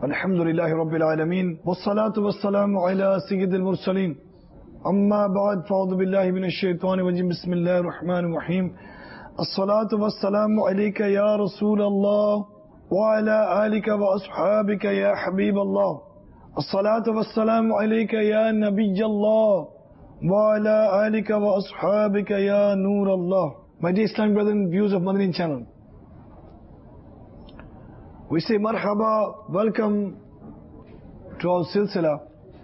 Alhamdulillahi Rabbil Alameen. Wassalatu wassalamu ala Sayyidil Mursaleen. Amma ba'd, fa'udhu billahi minash shaitani rajim. Bismillahir Rahmanir Rahim. As-salatu wassalamu alayka ya Rasulallah wa ala alika wa ashabika ya Habiballah. As-salatu wassalamu alayka ya Nabiyallah wa ala alika wa ashabika ya Noorallah. My dear Islamic brethren, viewers of Madani channel, we say marhaba, welcome to our silsila,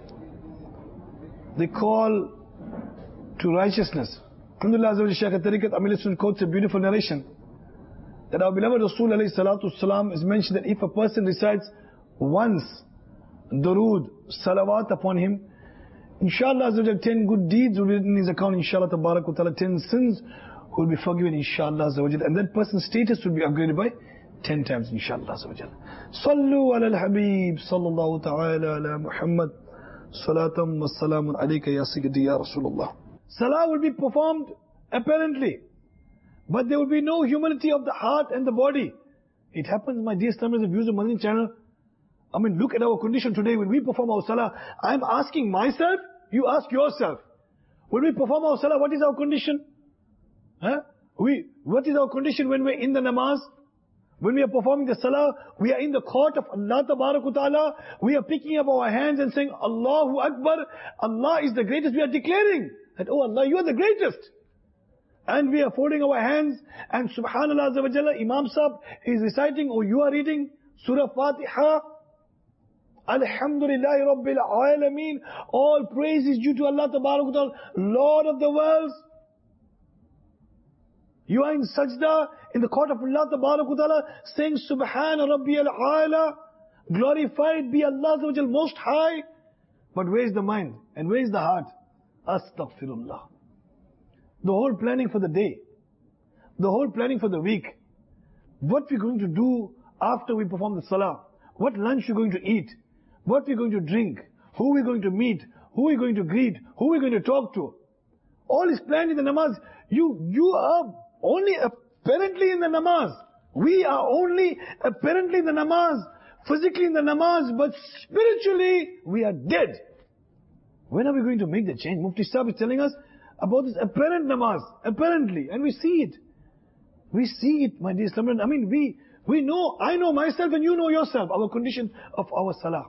the call to righteousness. Alhamdulillah, Azza wa Jalla, Shaykh al-Tariqat Amil Sunnah quotes a beautiful narration that our beloved Rasul alayhi salatu salam is mentioned that if a person recites once durood, salawat upon him, inshallah Azza wa Jalla, 10 good deeds will be written in his account, inshallah tabarak wa ta'ala, 10 sins will be forgiven, inshallah Azza wa Jalla, and that person's status will be upgraded by 10 times, inshallah Azza wa Jalla. Sallu ala al-Habib, sallallahu ta'ala ala Muhammad, salatam wa salamun alayka ya Sayyidi ya Rasulullah. Salah will be performed apparently, but there will be no humility of the heart and the body. It happens, my dear Islamic viewers of Madani channel. I mean, look at our condition today when we perform our salah. I'm asking myself, you ask yourself. When we perform our salah, what is our condition? What is our condition when we're in the namaz? When we are performing the salah, we are in the court of Allah Ta'ala. We are picking up our hands and saying, Allahu Akbar, Allah is the greatest. We are declaring that, oh Allah, you are the greatest. And we are folding our hands, and Subhanallah Azza wa Jalla, Imam Sahib is reciting, or you are reading Surah Fatiha. Alhamdulillahi Rabbil Alameen. All praise is due to Allah Ta'ala, Lord of the worlds. You are in sajda in the court of Allah Ta'ala, saying Subhana Rabbiyal A'la, glorified be Allah Most High. But where is the mind and where is the heart? Astaghfirullah. The whole planning for the day, the whole planning for the week, what we're going to do after we perform the salah, what lunch we're going to eat, what we're going to drink, who we're going to meet, who we're going to greet, who we're going to talk to. All is planned in the namaz. You are only apparently in the namaz. We are only apparently in the namaz, physically in the namaz, but spiritually we are dead. When are we going to make the change? Mufti Sahib is telling us about this apparent namaz, apparently, and we see it. We see it, my dear Islam. I mean, we know, I know myself and you know yourself, our condition of our salah.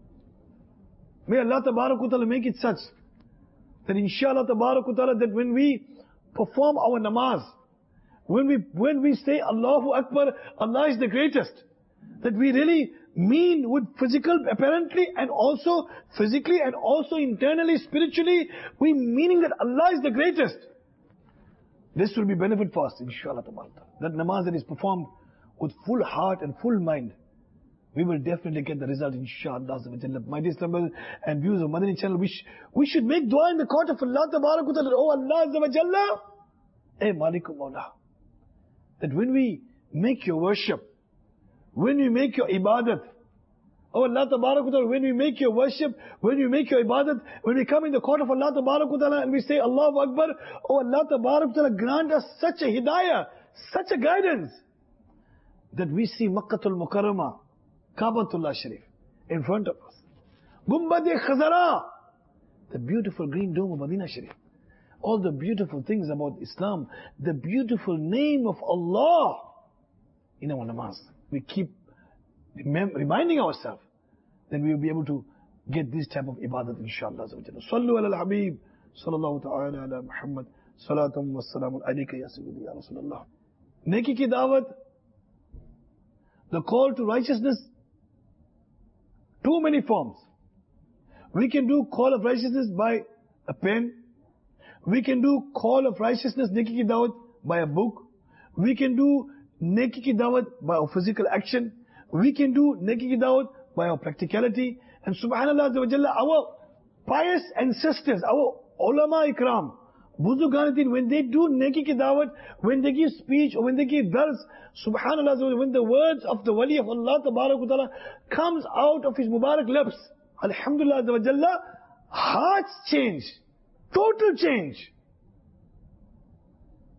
May Allah Ta'ala make it such that inshallah Ta'ala, that when we perform our namaz, when we say Allahu Akbar, Allah is the greatest, that we really mean with physical, apparently, and also physically, and also internally, spiritually, we meaning that Allah is the greatest. This will be benefit for us, inshallah. That namaz that is performed with full heart and full mind, we will definitely get the result, inshallah. My dear Islam and viewers of Madani channel, we should make dua in the court of Allah Ta'ala. Oh Allah Azza wa Jalla, eh Malikum Mawla. That when we make your worship, when we make your ibadat, oh Allah Ta'ala, when we make your worship, when we make your ibadat, when we come in the court of Allah Ta'ala and we say Allahu Akbar, oh Allah Ta'ala, grant us such a hidayah, such a guidance, that we see Makkatul Mukarramah, Kaabatullah Sharif in front of us. Gumbad-e-Khazara, the beautiful green dome of Madinah Sharif. All the beautiful things about Islam, the beautiful name of Allah in our namaz. We keep reminding ourselves, then we will be able to get this type of ibadat, inshallah. Sallu ala al-Habib, sallallahu ta'ala ala Muhammad, salatam wa salamun alayka ya Sayyidi ya Rasulullah. Neki ki dawat, the call to righteousness, too many forms. We can do call of righteousness by a pen. We can do call of righteousness, neki ki dawat, by a book. We can do neki ki dawat by our physical action. We can do neki ki dawat by our practicality. And subhanallah, our pious ancestors, our ulama ikram, Buzuganatin, when they do neki ki dawat, when they give speech or when they give dars, subhanallah, when the words of the wali of Allah Ta'ala comes out of his Mubarak lips, alhamdulillah, hearts change. Total change.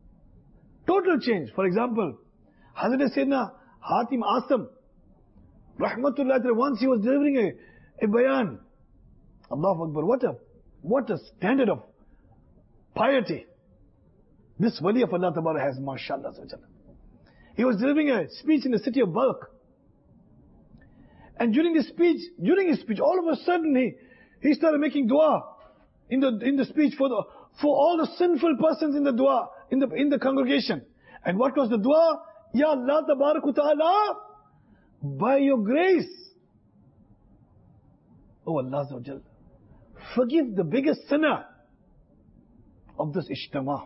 Total change. For example, Hazrat Sayyidina Hatim Asam, Rahmatullah, once he was delivering a bayan. Allahu Akbar, what a standard of piety this wali of Allah Tabaraka has, mashallah. He was delivering a speech in the city of Balkh. And during his speech, all of a sudden he started making dua in the speech for all the sinful persons in the dua, in the congregation. And what was the dua? Ya Allah Tabaraka Ta'ala, by your grace, oh Allah Azza wa Jal, forgive the biggest sinner of this ijtima.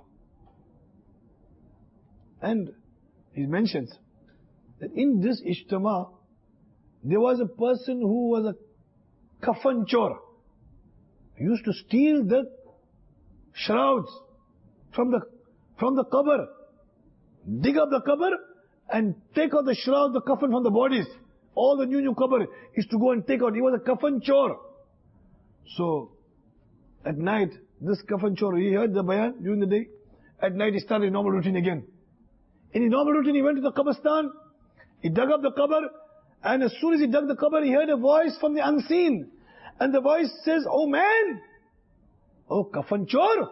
And he mentions that in this ijtima, there was a person who was a kafan chor. He used to steal the shrouds from the qabr, dig up the qabr and take out the shroud, the kafan from the bodies. All the new qabr is to go and take out. He was a kafan chor. So, at night, this kafan chor, he heard the bayan during the day. At night, he started his normal routine again. In his normal routine, he went to the qabristan, he dug up the qabr, and as soon as he dug the qabr, he heard a voice from the unseen. And the voice says, oh man, oh kafan chor,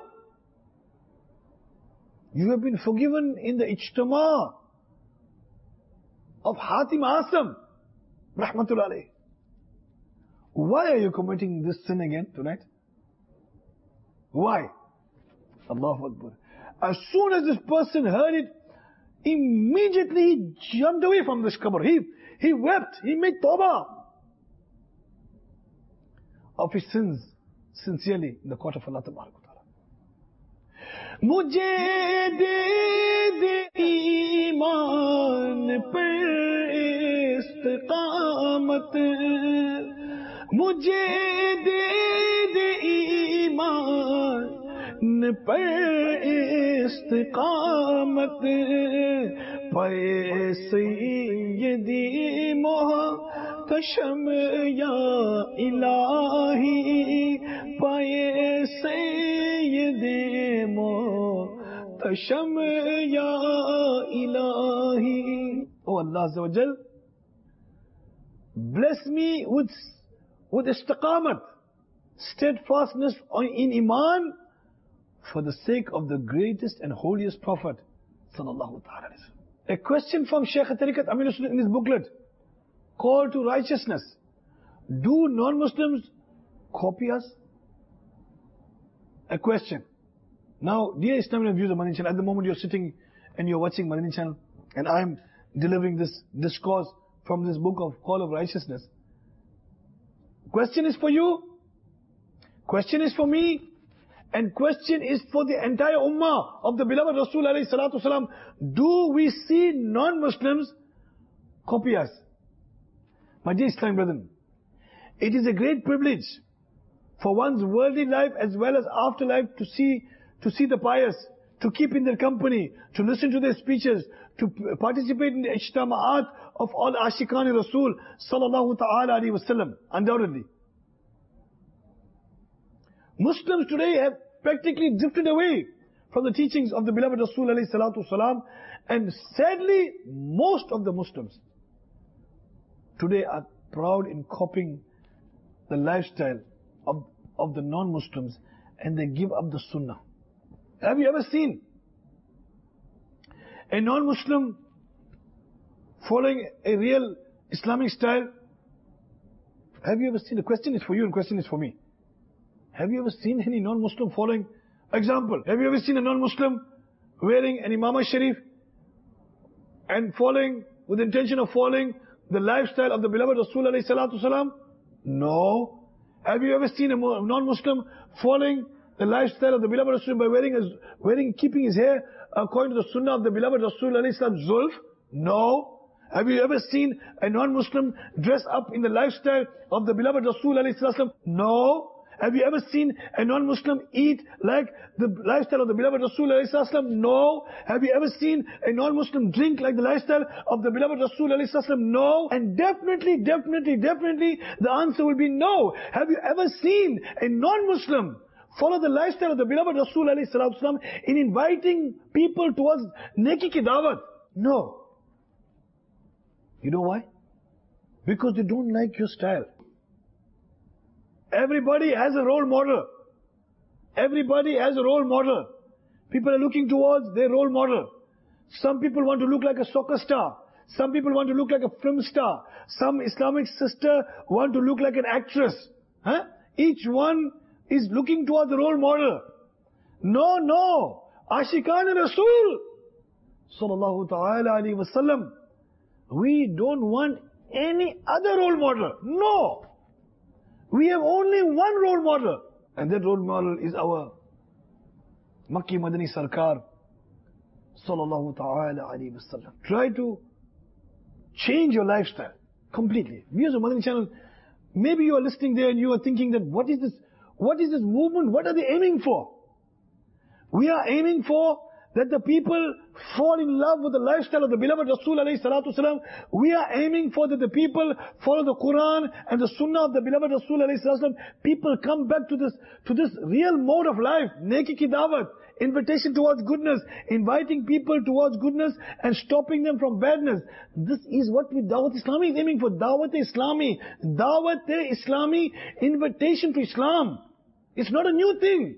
you have been forgiven in the ijtima of Hatim Asam, rahmatullah alayhi. Why are you committing this sin again tonight? Why? Allahu Akbar. As soon as this person heard it, immediately he jumped away from this qabr. He wept, he made tawbah of his sins sincerely in the court of Allah Ta'ala. Mujhe de iman par istiqamat, mujhe de iman par istiqamat, paye sayyidi muhtasham ya ilahi, paye sayyidi muhtasham ya ilahi. Oh Allah Azza wa Jal, bless me with istiqamat, steadfastness in iman, for the sake of the greatest and holiest Prophet sallallahu ta'ala. A question from Shaykh Tariqat Amin Sunnah in his booklet, Call to Righteousness. Do non-Muslims copy us? A question. Now, dear Islamic viewers of Madani Channel, at the moment you're sitting and you're watching Madani Channel, and I'm delivering this discourse from this book of Call of Righteousness. Question is for you, question is for me, and question is for the entire ummah of the beloved Rasul alayhi salatu wasalam. Do we see non-Muslims copy us? My dear Islamic brethren, it is a great privilege for one's worldly life as well as afterlife to see the pious, to keep in their company, to listen to their speeches, to participate in the ijtama'at of all Ashiqani Rasul sallallahu ta'ala alayhi wasallam, undoubtedly. Muslims today have practically drifted away from the teachings of the beloved Rasul alayhi salatu wasalam, and sadly, most of the Muslims today are proud in copying the lifestyle of the non-Muslims, and they give up the Sunnah. Have you ever seen a non-Muslim following a real Islamic style? Have you ever seen? The question is for you and the question is for me. Have you ever seen any non-Muslim following? Example, have you ever seen a non-Muslim wearing an Imamah Sharif and following, with the intention of following the lifestyle of the beloved Rasul alayhi salatu wasalam? No. Have you ever seen a non-Muslim following the lifestyle of the beloved Rasul by keeping his hair according to the sunnah of the beloved Rasul alayhi salam, zulf? No. Have you ever seen a non-Muslim dress up in the lifestyle of the beloved Rasul alayhi salam? No. Have you ever seen a non-Muslim eat like the lifestyle of the beloved Rasul alayhi salam? No. Have you ever seen a non-Muslim drink like the lifestyle of the beloved Rasul alayhi salam? No. And definitely, the answer will be no. Have you ever seen a non-Muslim follow the lifestyle of the beloved Rasul alayhi salam in inviting people towards neki ki dawat? No. You know why? because they don't like your style. Everybody has a role model. Everybody has a role model. People are looking towards their role model. Some people want to look like a soccer star. Some people want to look like a film star. Some Islamic sister want to look like an actress. Huh? Each one is looking towards the role model. No. Ashikan Rasul Sallallahu Ta'ala Alaihi Wasallam. We don't want any other role model. No. We have only one role model. And that role model is our Makki Madani Sarkar Sallallahu Ta'ala Alaihi Wasallam. Try to change your lifestyle completely. Viewers of Madani channel, maybe you are listening there and you are thinking that what is this movement? What are they aiming for? We are aiming for that the people fall in love with the lifestyle of the beloved Rasul alayhi salatu wasalam. We are aiming for that the people follow the Quran and the Sunnah of the beloved Rasul alayhi salatu wasalam. People come back to this real mode of life. Neki ki dawat, invitation towards goodness, inviting people towards goodness and stopping them from badness. This is what Dawat Islami is aiming for. Dawat Islami, invitation to Islam. It's not a new thing.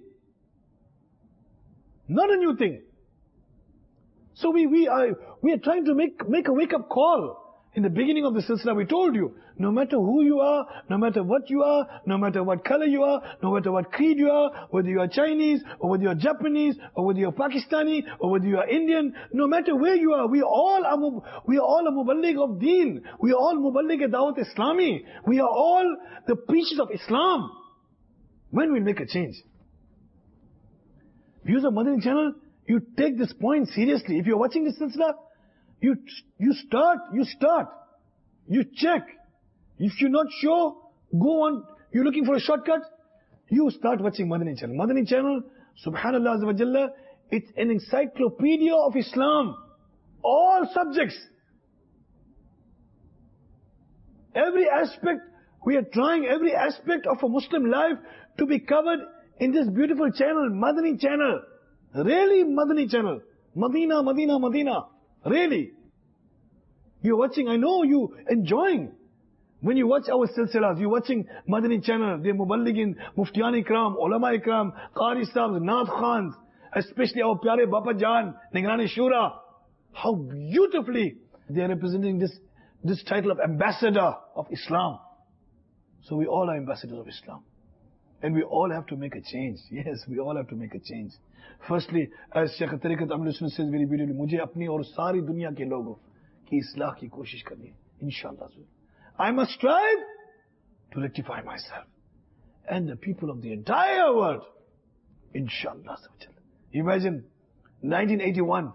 Not a new thing. So we are trying to make a wake-up call. In the beginning of the silsila, we told you, no matter who you are, no matter what you are, no matter what color you are, no matter what creed you are, whether you are Chinese, or whether you are Japanese, or whether you are Pakistani, or whether you are Indian, no matter where you are, we are all a muballigh of deen. We are all muballigh of Dawat Islami. We are all the preachers of Islam. When will make a change? Viewers of Madani channel, you take this point seriously. If you're watching this silsila, you start, you check. If you're not sure, go on, you're looking for a shortcut, you start watching Madani channel. Madani channel, subhanallah azza wa jalla, it's an encyclopedia of Islam. All subjects. Every aspect, we are trying every aspect of a Muslim life to be covered in this beautiful channel, Madani channel. Really Madani channel. Madina, Madina, Madina. Really. You're watching, I know you enjoying. When you watch our silsilas, you're watching Madani channel, the Muballighin, Muftiyan Ikram, Ulama Ikram, Qari Sahibs, Naat Khans, especially our Pyare Bapa Jan, Nigrani Shura. How beautifully they are representing this title of Ambassador of Islam. So we all are ambassadors of Islam. And we all have to make a change. Yes, we all have to make a change. Firstly, as Shaykh Tariqat Amal Sunnah says very beautifully, मुझे अपनी और सारी दुनिया के लोगों की इस्लाह की कोशिश करनी है, inshallah. I must strive to rectify myself and the people of the entire world, inshallah. Imagine 1981.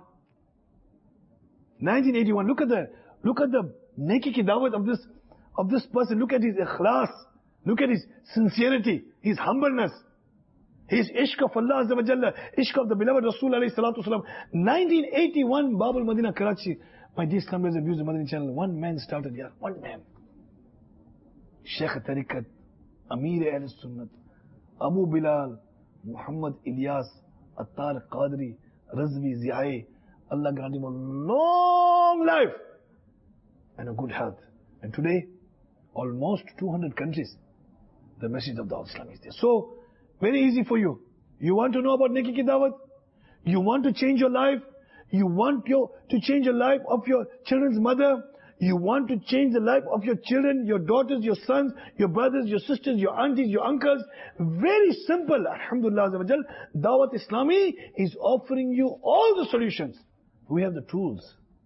1981. Look at the neki ki dawat of this person. Look at his ikhlas. Look at his sincerity, his humbleness, his ishq of Allah Azza wa Jalla, ishq of the beloved Rasul alayhi salatu wasalam. 1981, Bab al-Madina, Karachi. My dear Islam brothers and viewers of Madani channel, one man started here. One man. Shaykh Tariqat, Amir Ahl Sunnat, Abu Bilal, Muhammad Ilyas, Attar Qadri, Razvi Ziyai. Allah grant him a long life and a good health. And today, almost 200 countries, the message of Dawat Islam is there. So, very easy for you. You want to know about Neki Ki Dawat? You want to change your life? You want to change the life of your children's mother? You want to change the life of your children, your daughters, your sons, your brothers, your sisters, your aunties, your uncles? Very simple. Alhamdulillah Azza wa Jal. Dawat Islami is offering you all the solutions. We have the tools.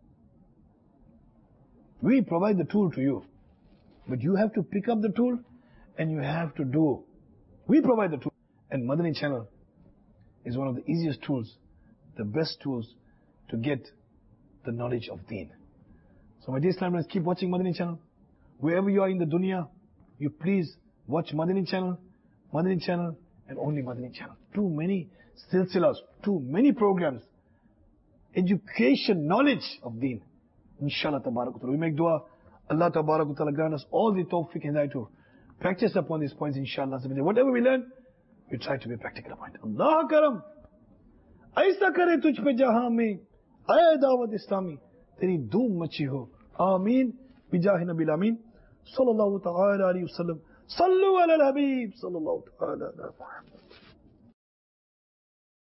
We provide the tool to you. But you have to pick up the tool and you have to do. We provide the tool. And Madani channel is one of the easiest tools, the best tools to get the knowledge of deen. So my dear Islamists, keep watching Madani channel. Wherever you are in the dunya, you please watch Madani channel, and only Madani channel. Too many silsilas, too many programs, education, knowledge of deen. Inshallah tabarakallah. We make dua. Allah Tabarak wa Ta'ala grant us all the tawfiq and hidayah to practice upon these points, inshallah. Whatever we learn, we try to be practical upon it. Allah karam. Aisa kare tujh pe jahan mein, ay dawat Islami, teri doom machi ho. Ameen. Bijahi Nabil Ameen. सल्लल्लाहु तआला अलैहि वसल्लम। सल्लु अलल हबीब सल्लल्लाहु तआला अलैहि वसल्लम।